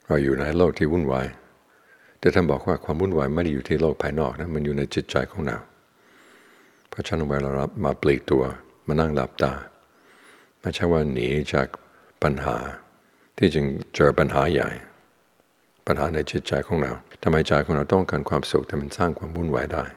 เราอยู่ในโลกที่วุ่นวายแต่ท่านบอกว่าความวุ่นวายไม่ได้อยู่ที่โลกภายนอกนะมันอยู่ในจิตใจของเราเพราะฉะนั้นเวลาเรามาปลีกตัวมานั่งหลับตาไม่ใช่ว่าหนีจากปัญหาที่จริงเจอปัญหาใหญ่ปัญหาในจิตใจของเราทำไมใจของเราต้องการความสุขแต่มันสร้างความวุ่นวายได้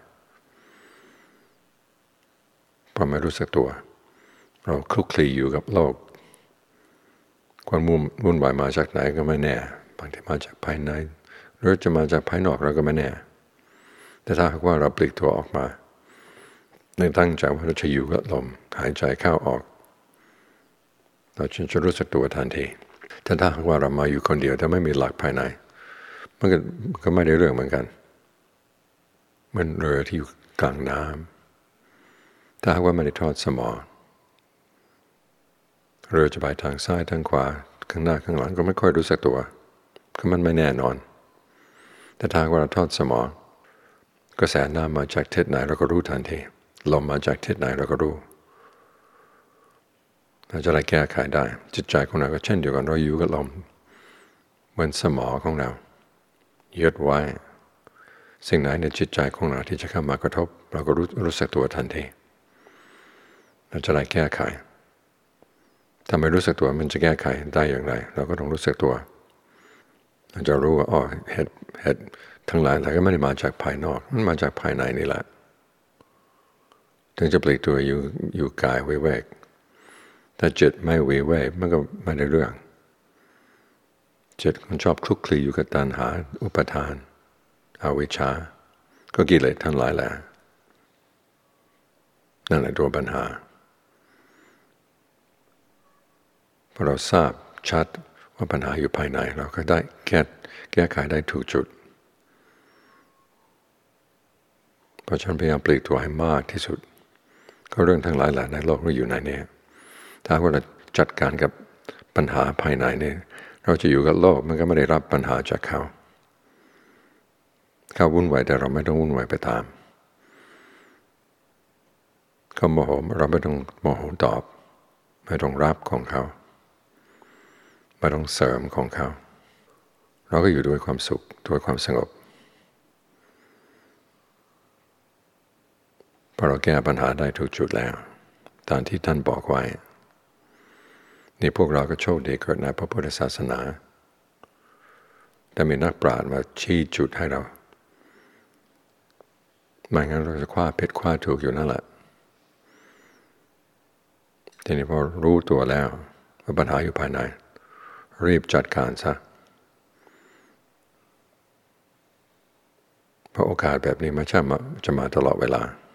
เพราะไม่รู้สึกตัวเราคลุกคลีอยู่กับโลกความวุ่นวายมาจากไหนก็ไม่แน่บางทีมาจากภายในหรือจะมาจากภายนอกเราก็ไม่แน่แต่ถ้าหากว่าเราปลีกตัวออกมาตั้งใจว่าเราจะอยู่กับลมหายใจเข้าออกเราจะรู้สึกตัวทันทีแต่ถ้าหากว่าเรามาอยู่คนเดียวแต่ไม่มีหลักภายในมันก็ไม่ได้เรื่องเหมือนกันเหมือนเรือที่อยู่กลางน้ำถ้าหากว่าไม่ได้ทอดสมอเรือจะไปทางซ้ายทางขวาข้างหน้าข้างหลังก็ไม่ค่อยรู้สึกตัวคือมันไม่แน่นอนแต่ถ้าหากว่าเราทอดสมอกระแสน้ำมาจากทิศไหนเราก็รู้ทันทีลมมาจากทิศไหนเราก็รู้เราจะได้แก้ไขได้จิตใจของเราก็เช่นเดียวกันเราอยู่กับลมเหมือนสมอของเรายึดไว้สิ่งไหนในจิตใจของเราที่จะเข้ามากระทบเราก็รู้สึกตัวทันทีเราจะได้แก้ไขถ้าไม่รู้สึกตัวมันจะแก้ไขได้อย่างไรเราก็ต้องรู้สึกตัวเราจะรู้ว่าเหตุทั้งหลายก็ไม่ได้มาจากภายนอกมันมาจากภายในนี่แหละถึงจะปลีกตัวอยู่กายวิเวกถ้าจิตไม่วิเวกมันก็ไม่ได้เรื่องจิตมันชอบคลุกคลีอยู่กับตัณหาอุปาทานอวิชชาก็กิเลสทั้งหลายแหละนั่นแหละตัวปัญหาพอเราทราบชัดว่าปัญหาอยู่ภายในเราก็ได้แก้ไขได้ถูกจุดเพราะฉะนั้นพยายามปลีกตัวให้มากที่สุดก็เรื่องทั้งหลายแหละในโลกเราอยู่ในนี้ถ้าว่าเราจัดการกับปัญหาภายในนี่เราจะอยู่กับโลกมันก็ไม่ได้รับปัญหาจากเขาวุ่นวายแต่เราไม่ต้องวุ่นวายไปตามเขาโมโหเราไม่ต้องโมโหตอบไม่ต้องรับของเขาไม่ต้องเสริมของเขาเราก็อยู่ด้วยความสุขด้วยความสงบพอเราแก้ปัญหาได้ถูกจุดแล้วตามที่ท่านบอกไว้นี่พวกเราก็โชคดีเกิดในพระพุทธศาสนาแต่มีนักปราชญ์มาชี้จุดให้เราไม่งั้นเราจะคว้าผิดคว้าถูกอยู่นั่นแหละทีนี้พอรู้ตัวแล้วว่าปัญหาอยู่ภายในรีบจัดการซะเพราะโอกาสแบบนี้ไม่ใช่จะมาตลอดเวลา